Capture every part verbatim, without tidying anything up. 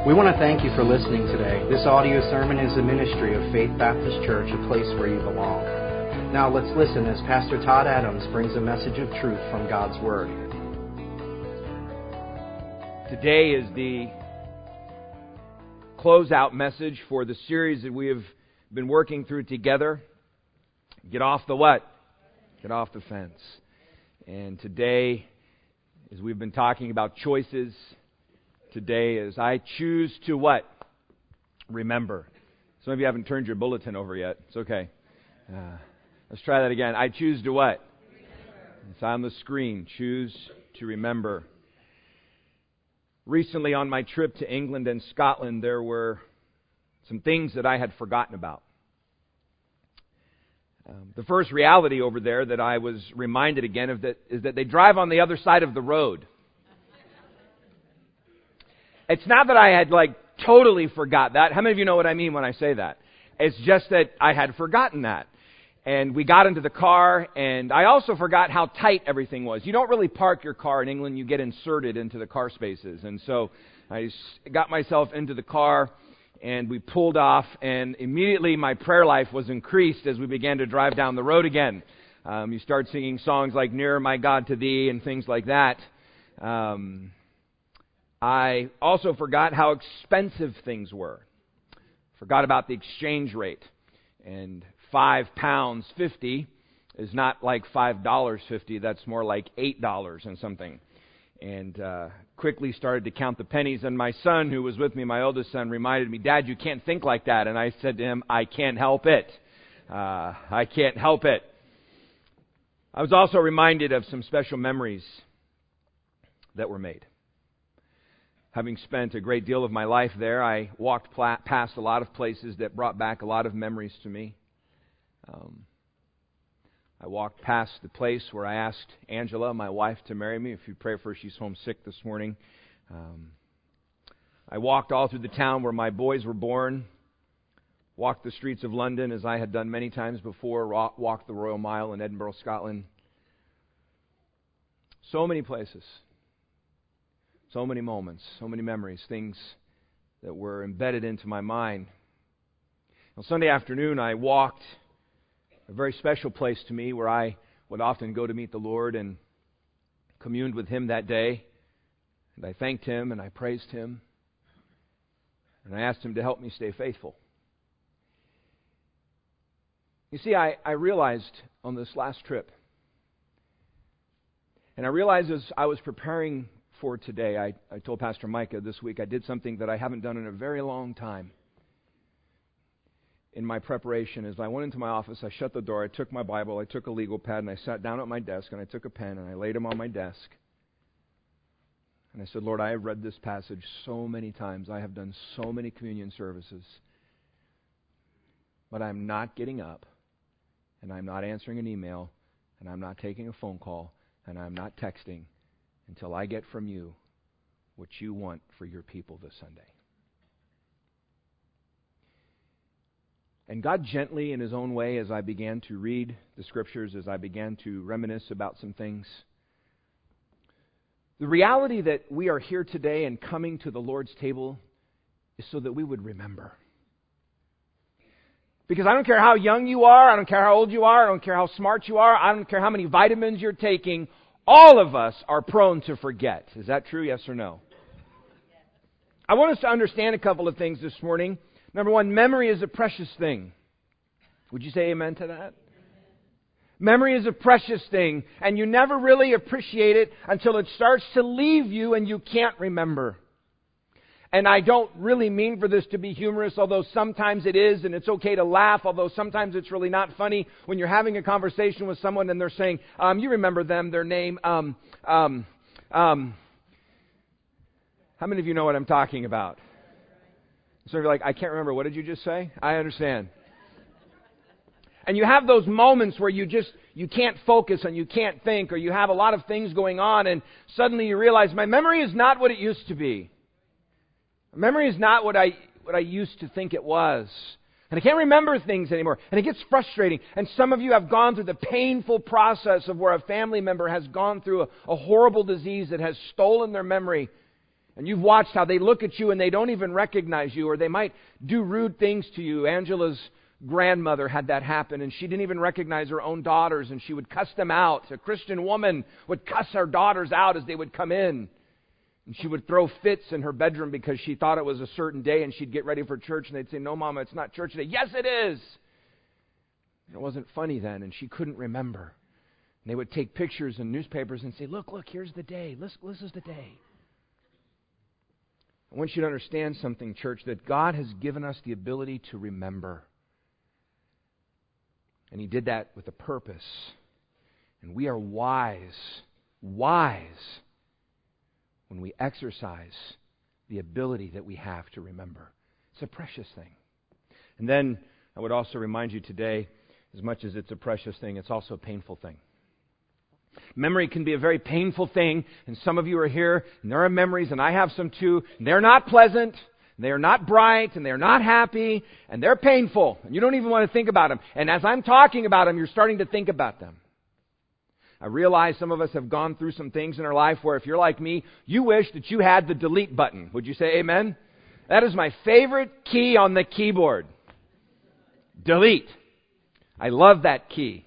We want to thank you for listening today. This audio sermon is a ministry of Faith Baptist Church, a place where you belong. Now let's listen as Pastor Todd Adams brings a message of truth from God's Word. Today is the closeout message for the series that we have been working through together. Get off the what? Get off the fence. And today, as we've been talking about choices, today is I choose to what? Remember. Some of you haven't turned your bulletin over yet. It's okay. Uh, let's try that again. I choose to what? Remember. It's on the screen. Choose to remember. Recently on my trip to England and Scotland, there were some things that I had forgotten about. Um, the first reality over there that I was reminded again of that is that they drive on the other side of the road. It's not that I had like totally forgot that. How many of you know what I mean when I say that? It's just that I had forgotten that. And we got into the car, and I also forgot how tight everything was. You don't really park your car in England. You get inserted into the car spaces. And so I got myself into the car, and we pulled off, and immediately my prayer life was increased as we began to drive down the road again. Um, you start singing songs like Nearer My God to Thee and things like that. Um... I also forgot how expensive things were. Forgot about the exchange rate. And five pounds fifty is not like five dollars fifty. That's more like eight dollars and something. And uh, quickly started to count the pennies. And my son, who was with me, my oldest son, reminded me, "Dad, you can't think like that." And I said to him, "I can't help it. Uh, I can't help it." I was also reminded of some special memories that were made. Having spent a great deal of my life there, I walked pla- past a lot of places that brought back a lot of memories to me. Um, I walked past the place where I asked Angela, my wife, to marry me. If you pray for her, she's homesick this morning. Um, I walked all through the town where my boys were born. Walked the streets of London as I had done many times before. Ro- walked the Royal Mile in Edinburgh, Scotland. So many places. So many moments, so many memories, things that were embedded into my mind. On Sunday afternoon, I walked a very special place to me where I would often go to meet the Lord and communed with Him that day. And I thanked Him and I praised Him. And I asked Him to help me stay faithful. You see, I, I realized on this last trip, and I realized as I was preparing for today, I, I told Pastor Micah this week I did something that I haven't done in a very long time. In my preparation, as I went into my office, I shut the door, I took my Bible, I took a legal pad, and I sat down at my desk, and I took a pen, and I laid them on my desk. And I said, "Lord, I have read this passage so many times. I have done so many communion services. But I'm not getting up, and I'm not answering an email, and I'm not taking a phone call, and I'm not texting until I get from you what you want for your people this Sunday." And God gently, in His own way, as I began to read the Scriptures, as I began to reminisce about some things, the reality that we are here today and coming to the Lord's table is so that we would remember. Because I don't care how young you are, I don't care how old you are, I don't care how smart you are, I don't care how many vitamins you're taking, all of us are prone to forget. Is that true? Yes or no? I want us to understand a couple of things this morning. Number one, memory is a precious thing. Would you say amen to that? Memory is a precious thing, and you never really appreciate it until it starts to leave you and you can't remember. And I don't really mean for this to be humorous, although sometimes it is, and it's okay to laugh, although sometimes it's really not funny when you're having a conversation with someone and they're saying, um, you remember them, their name, um, um, um. How many of you know what I'm talking about? So you're like, I can't remember, what did you just say? I understand. And you have those moments where you just, you can't focus and you can't think, or you have a lot of things going on, and suddenly you realize, my memory is not what it used to be. Memory is not what I what I used to think it was. And I can't remember things anymore. And it gets frustrating. And some of you have gone through the painful process of where a family member has gone through a, a horrible disease that has stolen their memory. And you've watched how they look at you and they don't even recognize you, or they might do rude things to you. Angela's grandmother had that happen, and she didn't even recognize her own daughters, and she would cuss them out. A Christian woman would cuss her daughters out as they would come in. And she would throw fits in her bedroom because she thought it was a certain day, and she'd get ready for church, and they'd say, "No, Mama, it's not church today." "Yes, it is." And it wasn't funny then, and she couldn't remember. And they would take pictures in newspapers and say, look, look, here's the day. This, this is the day. I want you to understand something, church, that God has given us the ability to remember. And He did that with a purpose. And we are wise, wise, when we exercise the ability that we have to remember. It's a precious thing. And then I would also remind you today, as much as it's a precious thing, it's also a painful thing. Memory can be a very painful thing, and some of you are here, and there are memories, and I have some too, and they're not pleasant, and they are not bright, and they're not happy, and they're painful, and you don't even want to think about them. And as I'm talking about them, you're starting to think about them. I realize some of us have gone through some things in our life where if you're like me, you wish that you had the delete button. Would you say amen? That is my favorite key on the keyboard. Delete. I love that key.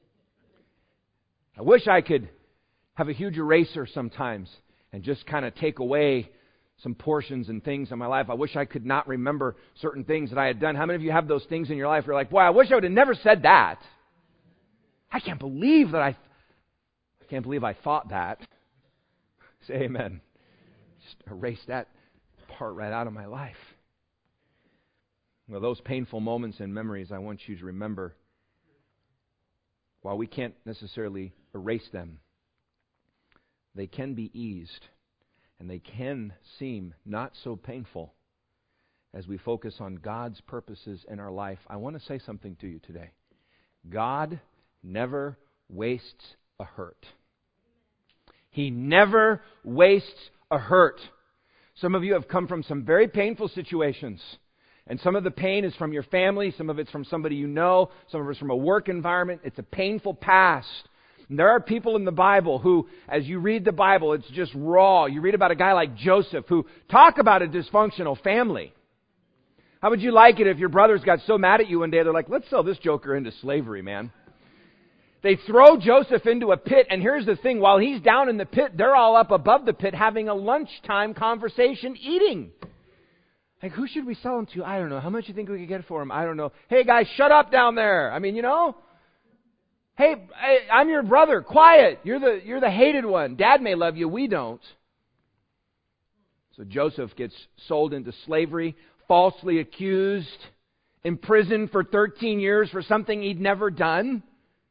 I wish I could have a huge eraser sometimes and just kind of take away some portions and things in my life. I wish I could not remember certain things that I had done. How many of you have those things in your life where you're like, boy, I wish I would have never said that. I can't believe that I, I can't believe I thought that. Say amen. Just erase that part right out of my life. Well, those painful moments and memories, I want you to remember. While we can't necessarily erase them, they can be eased, and they can seem not so painful as we focus on God's purposes in our life. I want to say something to you today. God never wastes a hurt. He never wastes a hurt. Some of you have come from some very painful situations. And some of the pain is from your family, some of it's from somebody you know, some of it's from a work environment. It's a painful past. And there are people in the Bible who, as you read the Bible, it's just raw. You read about a guy like Joseph who, talk about a dysfunctional family. How would you like it if your brothers got so mad at you one day, they're like, let's sell this joker into slavery, man. They throw Joseph into a pit, and here's the thing, while he's down in the pit, they're all up above the pit having a lunchtime conversation eating. Like, who should we sell him to? I don't know. How much do you think we could get for him? I don't know. Hey, guys, shut up down there. I mean, you know. Hey, I'm your brother. Quiet. You're the you're the hated one. Dad may love you. We don't. So Joseph gets sold into slavery, falsely accused, imprisoned for thirteen years for something he'd never done.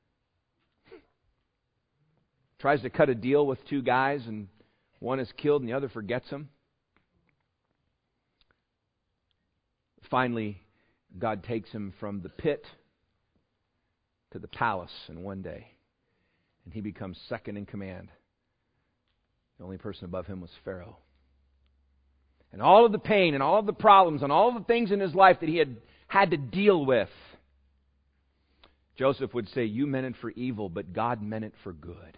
Tries to cut a deal with two guys, and one is killed and the other forgets him. Finally, God takes him from the pit to the palace in one day. And he becomes second in command. The only person above him was Pharaoh. And all of the pain and all of the problems and all of the things in his life that he had had to deal with, Joseph would say, you meant it for evil, but God meant it for good.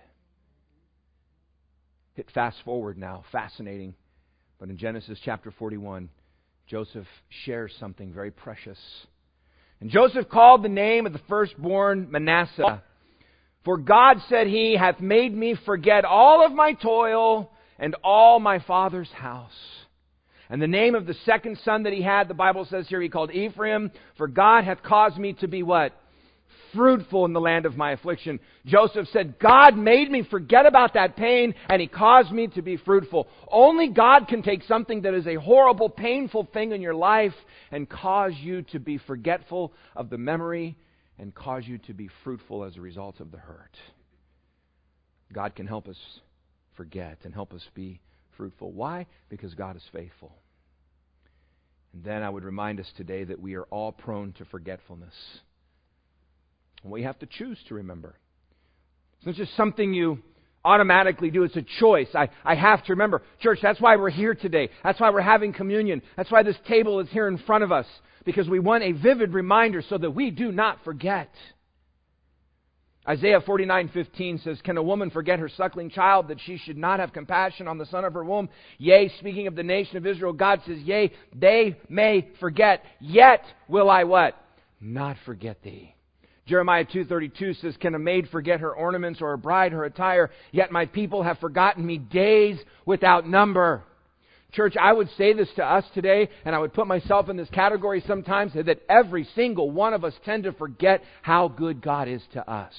Hit fast forward now. Fascinating. But in Genesis chapter forty-one, Joseph shares something very precious. And Joseph called the name of the firstborn Manasseh. For God, said he, hath made me forget all of my toil and all my father's house. And the name of the second son that he had, the Bible says here, he called Ephraim. For God hath caused me to be what? Fruitful in the land of my affliction. Joseph said, God made me forget about that pain, and He caused me to be fruitful. Only God can take something that is a horrible, painful thing in your life and cause you to be forgetful of the memory and cause you to be fruitful as a result of the hurt. God can help us forget and help us be fruitful. Why? Because God is faithful. And then I would remind us today that we are all prone to forgetfulness. We have to choose to remember. It's not just something you automatically do. It's a choice. I, I have to remember. Church, that's why we're here today. That's why we're having communion. That's why this table is here in front of us. Because we want a vivid reminder so that we do not forget. Isaiah forty-nine fifteen says, "Can a woman forget her suckling child, that she should not have compassion on the son of her womb? Yea," speaking of the nation of Israel, God says, "Yea, they may forget, yet will I" what? "Not forget thee." Jeremiah two thirty-two says, "Can a maid forget her ornaments, or a bride her attire? Yet my people have forgotten me days without number." Church, I would say this to us today, and I would put myself in this category sometimes, that every single one of us tend to forget how good God is to us.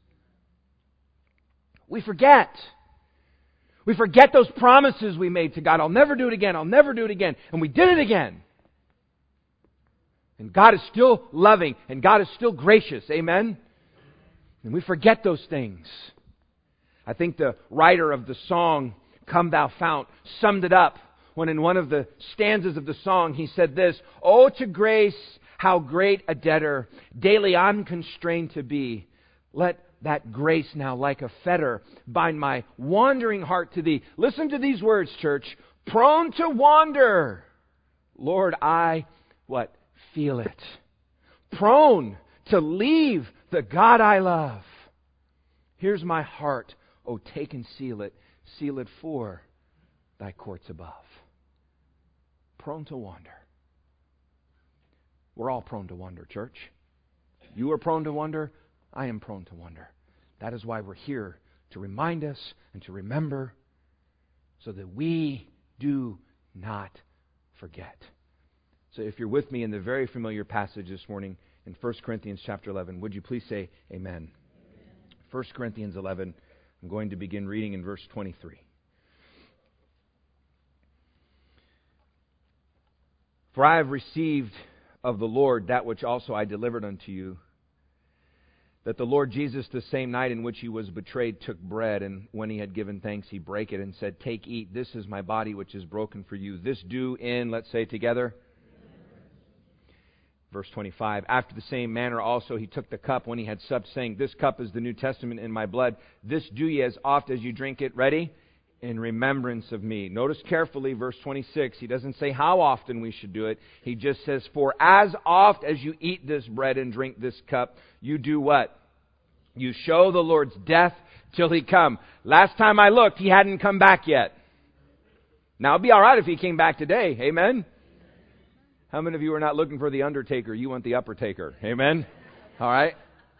We forget. We forget those promises we made to God. I'll never do it again. I'll never do it again. And we did it again. And God is still loving, and God is still gracious. Amen? And we forget those things. I think the writer of the song, "Come Thou Fount," summed it up when in one of the stanzas of the song he said this: "Oh, to grace, how great a debtor, daily unconstrained to be. Let that grace now like a fetter bind my wandering heart to Thee." Listen to these words, church. "Prone to wander, Lord, I," what? "Feel it. Prone to leave the God I love. Here's my heart, oh, take and seal it. Seal it for Thy courts above." Prone to wander. We're all prone to wander, church. You are prone to wander. I am prone to wander. That is why we're here, to remind us and to remember, so that we do not forget. So if you're with me in the very familiar passage this morning in First Corinthians chapter eleven, would you please say amen? Amen. First Corinthians eleven, I'm going to begin reading in verse twenty-three. "For I have received of the Lord that which also I delivered unto you, that the Lord Jesus, the same night in which He was betrayed, took bread, and when He had given thanks, He brake it and said, 'Take, eat, this is my body which is broken for you. This do in,'" let's say together, verse twenty-five, "After the same manner also He took the cup when He had supped, saying, 'This cup is the New Testament in my blood. This do ye as oft as you drink it,'" ready? "In remembrance of me." Notice carefully verse twenty-six. He doesn't say how often we should do it. He just says, "For as oft as you eat this bread and drink this cup, you do" what? "You show the Lord's death till He come." Last time I looked, He hadn't come back yet. Now it'd be all right if He came back today. Amen? How many of you are not looking for the undertaker? You want the upper taker. Amen? All right.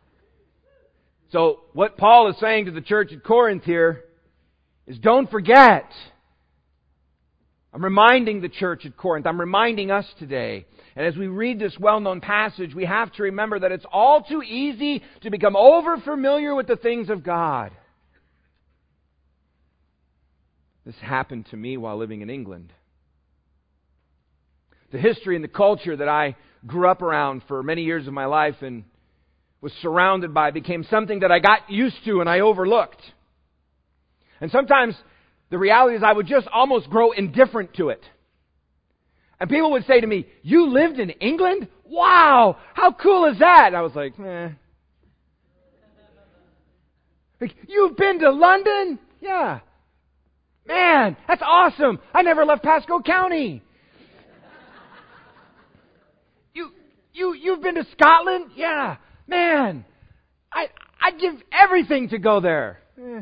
So what Paul is saying to the church at Corinth here is, don't forget. I'm reminding the church at Corinth. I'm reminding us today. And as we read this well-known passage, we have to remember that it's all too easy to become over-familiar with the things of God. This happened to me while living in England. The history and the culture that I grew up around for many years of my life and was surrounded by became something that I got used to and I overlooked. And sometimes the reality is I would just almost grow indifferent to it. And people would say to me, "You lived in England? Wow! How cool is that?" And I was like, eh. Like, "You've been to London?" "Yeah." "Man, that's awesome. I never left Pasco County." You, you, you've been to Scotland? "Yeah." "Man, I, I'd give everything to go there." Eh.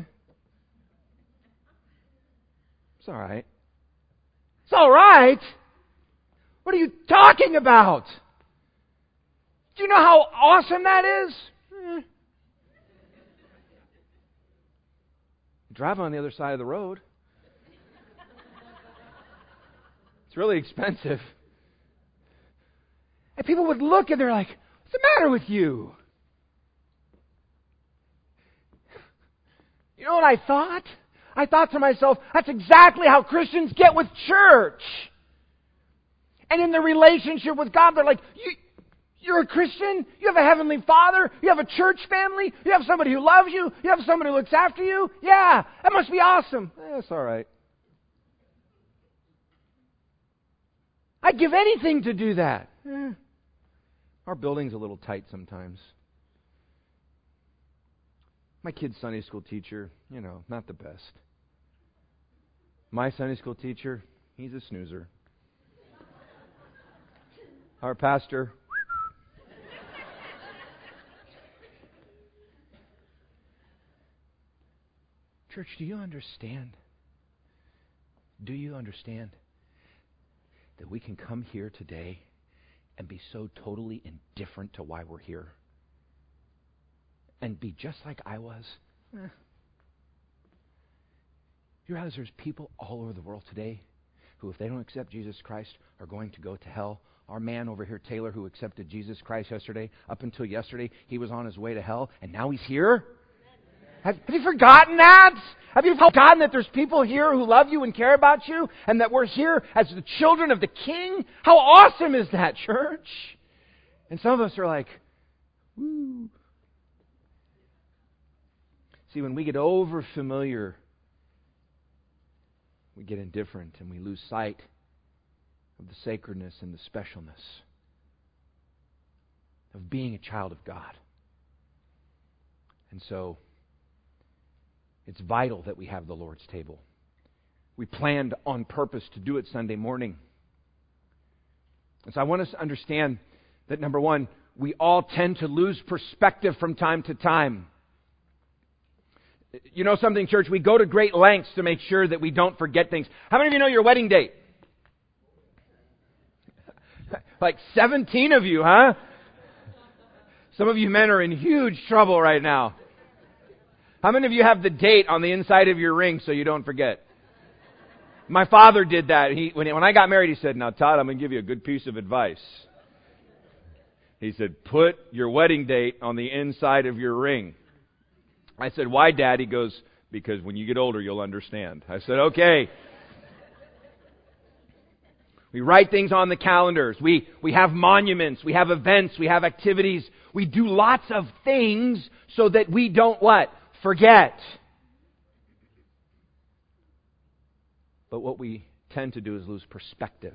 It's all right. It's all right? What are you talking about? Do you know how awesome that is? Eh. Drive on the other side of the road. It's really expensive. And people would look and they're like, "What's the matter with you?" You know what I thought? I thought to myself, that's exactly how Christians get with church. And in the relationship with God, they're like, you, you're a Christian? You have a Heavenly Father? You have a church family? You have somebody who loves you? You have somebody who looks after you? Yeah, that must be awesome. Eh, it's all right. I'd give anything to do that. Eh, our building's a little tight sometimes. My kid's Sunday school teacher, you know, not the best. My Sunday school teacher, he's a snoozer. Our pastor, Church, do you understand? Do you understand that we can come here today and be so totally indifferent to why we're here? And be just like I was? Eh. You realize there's people all over the world today who, if they don't accept Jesus Christ, are going to go to hell. Our man over here, Taylor, who accepted Jesus Christ yesterday, up until yesterday, he was on his way to hell, and now he's here? Have, have you forgotten that? Have you forgotten that there's people here who love you and care about you, and that we're here as the children of the King? How awesome is that, church? And some of us are like, woo. See, when we get over familiar, we get indifferent and we lose sight of the sacredness and the specialness of being a child of God. And so, it's vital that we have the Lord's table. We planned on purpose to do it Sunday morning. And so I want us to understand that, number one, we all tend to lose perspective from time to time. You know something, church? We go to great lengths to make sure that we don't forget things. How many of you know your wedding date? Like seventeen of you, huh? Some of you men are in huge trouble right now. How many of you have the date on the inside of your ring so you don't forget? My father did that. He, when, when I got married, he said, "Now, Todd, I'm going to give you a good piece of advice." He said, "Put your wedding date on the inside of your ring." I said, "Why, Dad?" He goes, "Because when you get older, you'll understand." I said, "Okay." We write things on the calendars. We, we have monuments. We have events. We have activities. We do lots of things so that we don't what? Forget. But what we tend to do is lose perspective.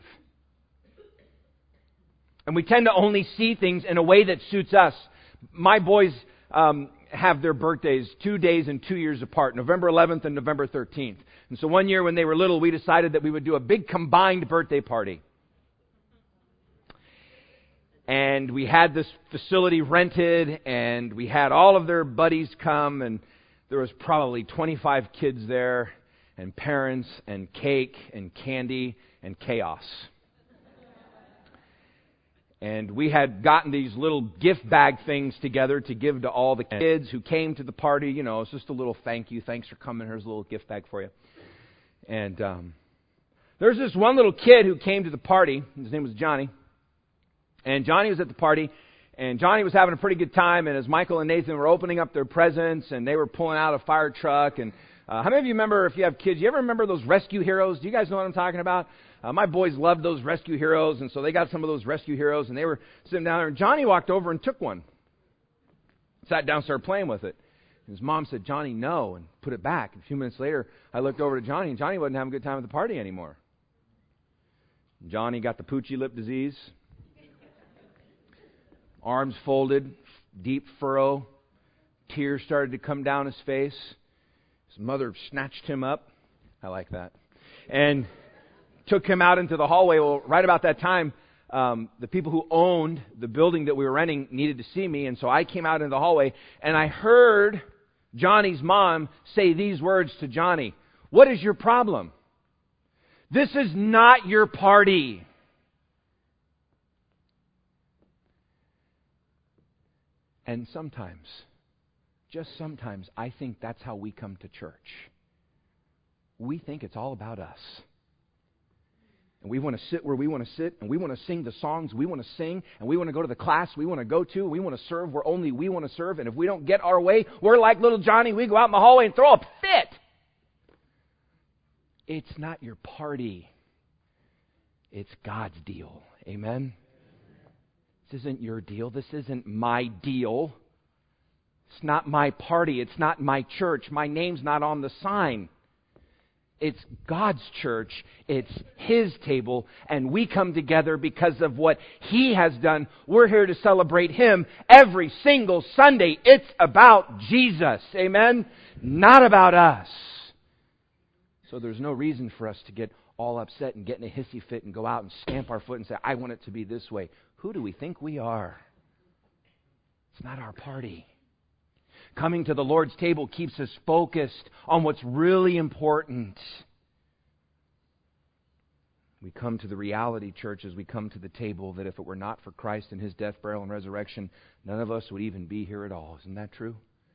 And we tend to only see things in a way that suits us. My boys um, have their birthdays two days and two years apart, November eleventh and November thirteenth. And so one year when they were little, we decided that we would do a big combined birthday party. And we had this facility rented, and we had all of their buddies come, and there was probably twenty-five kids there, and parents, and cake, and candy, and chaos. And we had gotten these little gift bag things together to give to all the kids who came to the party. You know, it's just a little thank you. Thanks for coming. Here's a little gift bag for you. And um, there's this one little kid who came to the party. His name was Johnny. And Johnny was at the party. And Johnny was having a pretty good time. And as Michael and Nathan were opening up their presents, and they were pulling out a fire truck. And uh, how many of you remember, if you have kids, you ever remember those rescue heroes? Do you guys know what I'm talking about? Uh, my boys loved those rescue heroes, and so they got some of those rescue heroes, and they were sitting down there, and Johnny walked over and took one. Sat down, started playing with it. And his mom said, "Johnny, no," and put it back. A few minutes later, I looked over to Johnny, and Johnny wasn't having a good time at the party anymore. Johnny got the poochy lip disease. Arms folded, deep furrow. Tears started to come down his face. His mother snatched him up. I like that. And took him out into the hallway. Well, right about that time, um, the people who owned the building that we were renting needed to see me, and so I came out into the hallway, and I heard Johnny's mom say these words to Johnny: "What is your problem? This is not your party." And sometimes, just sometimes, I think that's how we come to church. We think it's all about us. And we want to sit where we want to sit, and we want to sing the songs we want to sing, and we want to go to the class we want to go to, we want to serve where only we want to serve, and if we don't get our way, we're like little Johnny, we go out in the hallway and throw a fit. It's not your party. It's God's deal. Amen? This isn't your deal. This isn't my deal. It's not my party. It's not my church. My name's not on the sign. It's God's church. It's His table. And we come together because of what He has done. We're here to celebrate Him every single Sunday. It's about Jesus. Amen? Not about us. So there's no reason for us to get all upset and get in a hissy fit and go out and stamp our foot and say, "I want it to be this way." Who do we think we are? It's not our party. Coming to the Lord's table keeps us focused on what's really important. We come to the reality, church, as we come to the table, that if it were not for Christ and His death, burial, and resurrection, none of us would even be here at all. Isn't that true?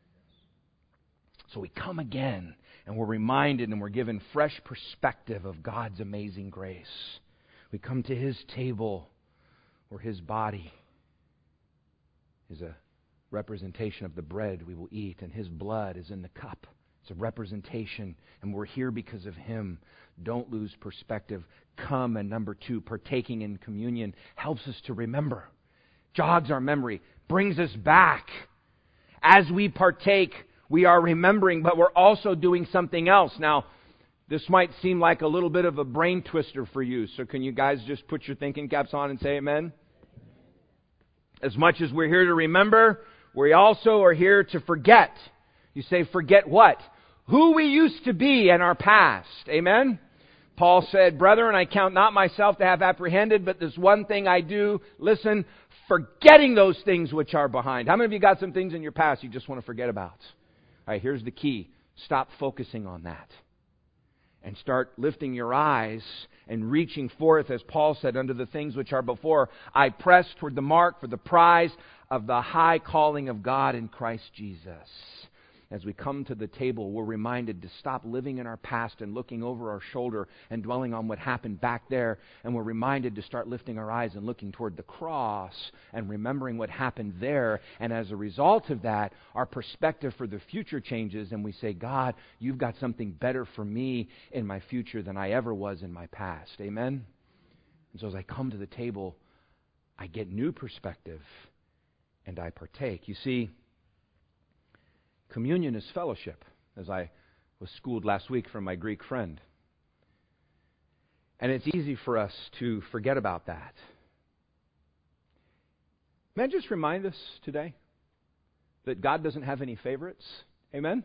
So we come again, and we're reminded and we're given fresh perspective of God's amazing grace. We come to His table, where His body is a representation of the bread we will eat, and His blood is in the cup. It's a representation, and we're here because of Him. Don't lose perspective. Come, and number two, partaking in communion helps us to remember. Jogs our memory, brings us back. As we partake, we are remembering, but we're also doing something else. Now, this might seem like a little bit of a brain twister for you, so can you guys just put your thinking caps on and say amen? As much as we're here to remember, we also are here to forget. You say, forget what? Who we used to be in our past. Amen? Paul said, brethren, I count not myself to have apprehended, but this one thing I do, listen, forgetting those things which are behind. How many of you got some things in your past you just want to forget about? All right, here's the key. Stop focusing on that. And start lifting your eyes and reaching forth, as Paul said, unto the things which are before. I press toward the mark for the prize of the high calling of God in Christ Jesus. As we come to the table, we're reminded to stop living in our past and looking over our shoulder and dwelling on what happened back there. And we're reminded to start lifting our eyes and looking toward the cross and remembering what happened there. And as a result of that, our perspective for the future changes, and we say, God, you've got something better for me in my future than I ever was in my past. Amen? And so as I come to the table, I get new perspective and I partake. You see, communion is fellowship, as I was schooled last week from my Greek friend. And it's easy for us to forget about that. May I just remind us today that God doesn't have any favorites? Amen?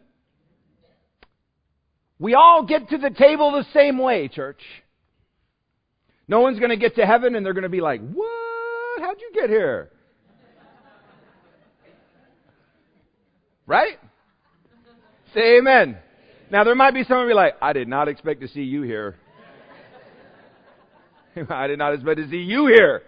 We all get to the table the same way, church. No one's going to get to heaven and they're going to be like, what? How'd you get here? Right? Say amen. Now, there might be some of you like, I did not expect to see you here. I did not expect to see you here.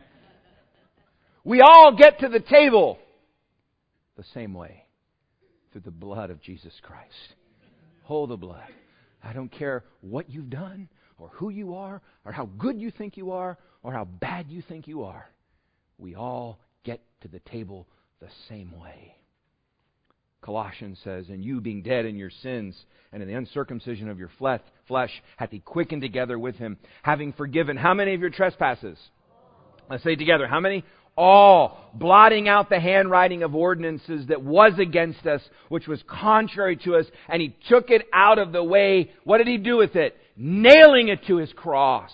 We all get to the table the same way, through the blood of Jesus Christ. Hold the blood. I don't care what you've done, or who you are, or how good you think you are, or how bad you think you are. We all get to the table the same way. Colossians says, and you being dead in your sins and in the uncircumcision of your flesh, flesh hath He quickened together with Him, having forgiven how many of your trespasses? Let's say together, how many? All. Blotting out the handwriting of ordinances that was against us, which was contrary to us, and He took it out of the way. What did He do with it? Nailing it to His cross.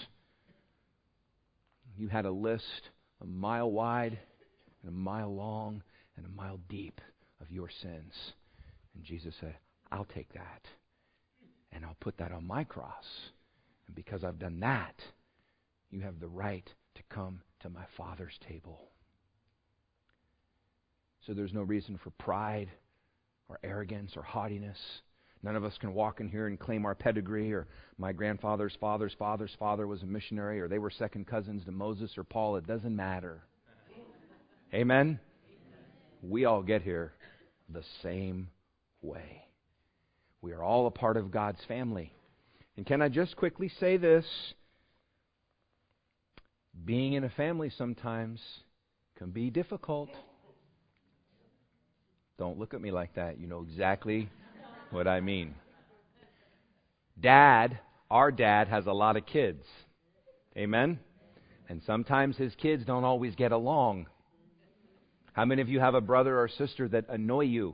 You had a list a mile wide and a mile long and a mile deep of your sins. And Jesus said, I'll take that and I'll put that on my cross. And because I've done that, you have the right to come to my Father's table. So there's no reason for pride or arrogance or haughtiness. None of us can walk in here and claim our pedigree, or my grandfather's father's father's father was a missionary, or they were second cousins to Moses or Paul. It doesn't matter. Amen? We all get here the same way. We are all a part of God's family. And can I just quickly say this? Being in a family sometimes can be difficult. Don't look at me like that. You know exactly what I mean. Dad, our dad, has a lot of kids. Amen? And sometimes his kids don't always get along. How many of you have a brother or sister that annoy you?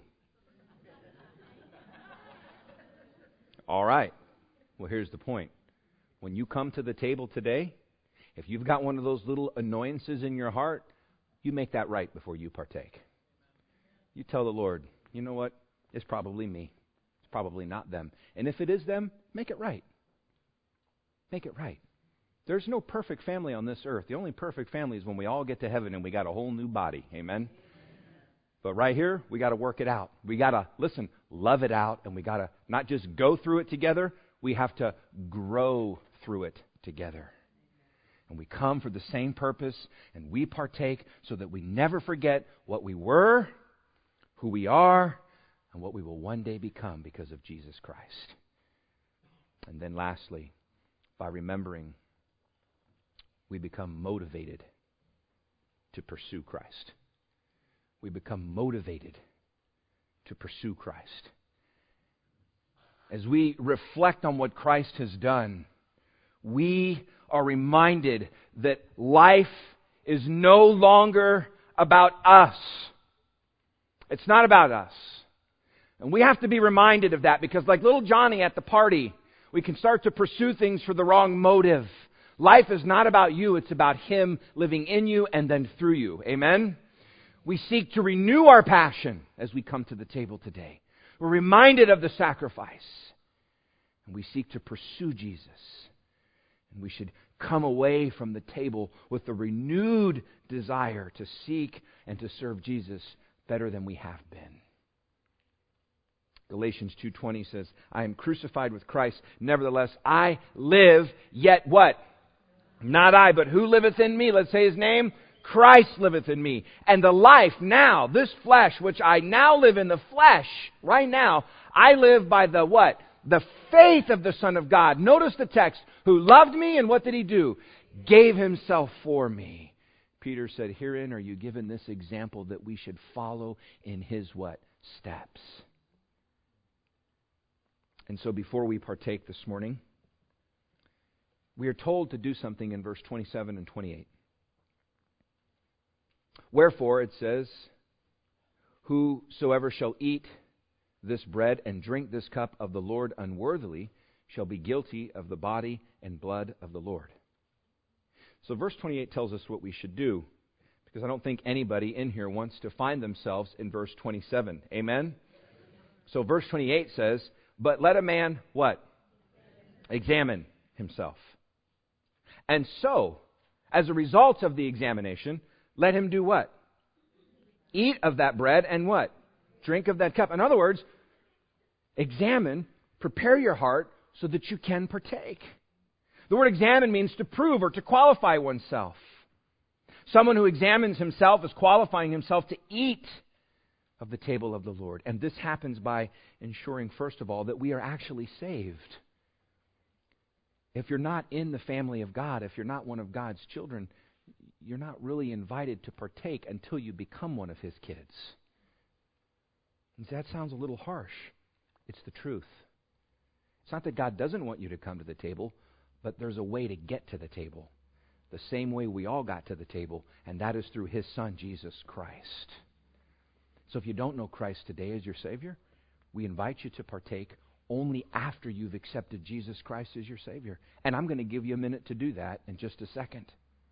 All right. Well, here's the point. When you come to the table today, if you've got one of those little annoyances in your heart, you make that right before you partake. You tell the Lord, you know what? It's probably me. It's probably not them. And if it is them, make it right. Make it right. There's no perfect family on this earth. The only perfect family is when we all get to heaven and we got a whole new body. Amen? But right here, we got to work it out. We got to, listen, love it out, and we got to not just go through it together, we have to grow through it together. And we come for the same purpose, and we partake so that we never forget what we were, who we are, and what we will one day become because of Jesus Christ. And then lastly, by remembering, we become motivated to pursue Christ. We become motivated to pursue Christ. As we reflect on what Christ has done, we are reminded that life is no longer about us. It's not about us. And we have to be reminded of that, because like little Johnny at the party, we can start to pursue things for the wrong motive. Life is not about you, it's about Him living in you and then through you. Amen? We seek to renew our passion as we come to the table today. We're reminded of the sacrifice. And we seek to pursue Jesus. And we should come away from the table with a renewed desire to seek and to serve Jesus better than we have been. Galatians two twenty says, I am crucified with Christ. Nevertheless, I live, yet what? Not I, but who liveth in me? Let's say His name. Christ liveth in me. And the life now, this flesh, which I now live in the flesh, right now, I live by the what? The faith of the Son of God. Notice the text. Who loved me, and what did He do? Gave Himself for me. Peter said, herein are you given this example that we should follow in His what? Steps. And so before we partake this morning, we are told to do something in verse twenty-seven and twenty-eight. Wherefore, it says, whosoever shall eat this bread and drink this cup of the Lord unworthily shall be guilty of the body and blood of the Lord. So verse twenty-eight tells us what we should do, because I don't think anybody in here wants to find themselves in verse twenty-seven. Amen? So verse twenty-eight says, but let a man, what? Examine himself. And so, as a result of the examination, let him do what? Eat of that bread and what? Drink of that cup. In other words, examine, prepare your heart so that you can partake. The word examine means to prove or to qualify oneself. Someone who examines himself is qualifying himself to eat of the table of the Lord. And this happens by ensuring, first of all, that we are actually saved. If you're not in the family of God, if you're not one of God's children, you're not really invited to partake until you become one of His kids. And that sounds a little harsh. It's the truth. It's not that God doesn't want you to come to the table, but there's a way to get to the table. The same way we all got to the table, and that is through His Son, Jesus Christ. So if you don't know Christ today as your Savior, we invite you to partake only after you've accepted Jesus Christ as your Savior. And I'm going to give you a minute to do that in just a second.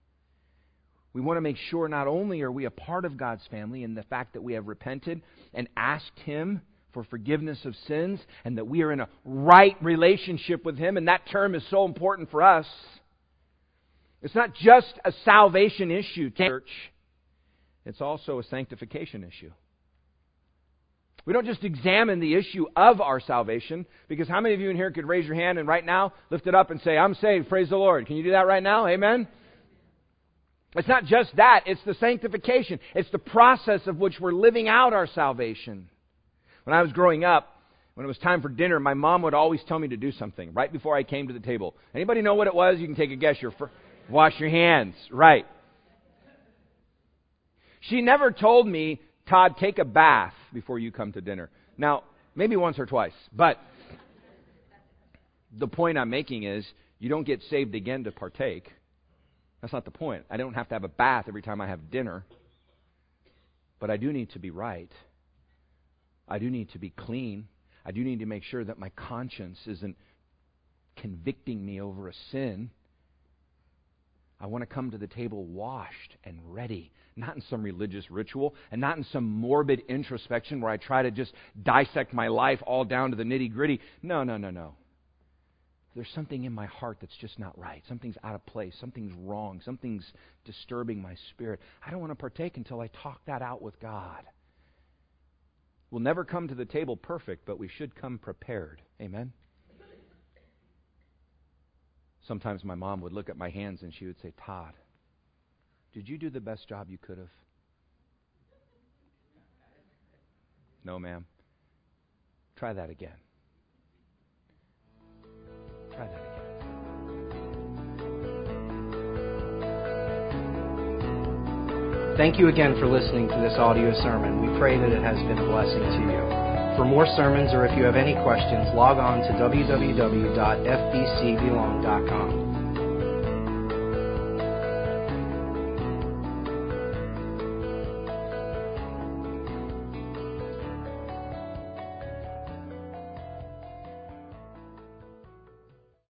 We want to make sure not only are we a part of God's family in the fact that we have repented and asked Him for forgiveness of sins, and that we are in a right relationship with Him, and that term is so important for us. It's not just a salvation issue, church. It's also a sanctification issue. We don't just examine the issue of our salvation, because how many of you in here could raise your hand and right now lift it up and say, I'm saved, praise the Lord. Can you do that right now? Amen? It's not just that, it's the sanctification. It's the process of which we're living out our salvation. When I was growing up, when it was time for dinner, my mom would always tell me to do something right before I came to the table. Anybody know what it was? You can take a guess. Your fir- Wash your hands. Right. She never told me, Todd, take a bath before you come to dinner. Now, maybe once or twice, but the point I'm making is you don't get saved again to partake. That's not the point. I don't have to have a bath every time I have dinner. But I do need to be right. I do need to be clean. I do need to make sure that my conscience isn't convicting me over a sin. I want to come to the table washed and ready, not in some religious ritual and not in some morbid introspection where I try to just dissect my life all down to the nitty-gritty. No, no, no, no. There's something in my heart that's just not right. Something's out of place. Something's wrong. Something's disturbing my spirit. I don't want to partake until I talk that out with God. We'll never come to the table perfect, but we should come prepared. Amen? Sometimes my mom would look at my hands and she would say, Todd, did you do the best job you could have? No, ma'am. Try that again. Try that again. Thank you again for listening to this audio sermon. We pray that it has been a blessing to you. For more sermons, or if you have any questions, log on to w w w dot f b c belong dot com.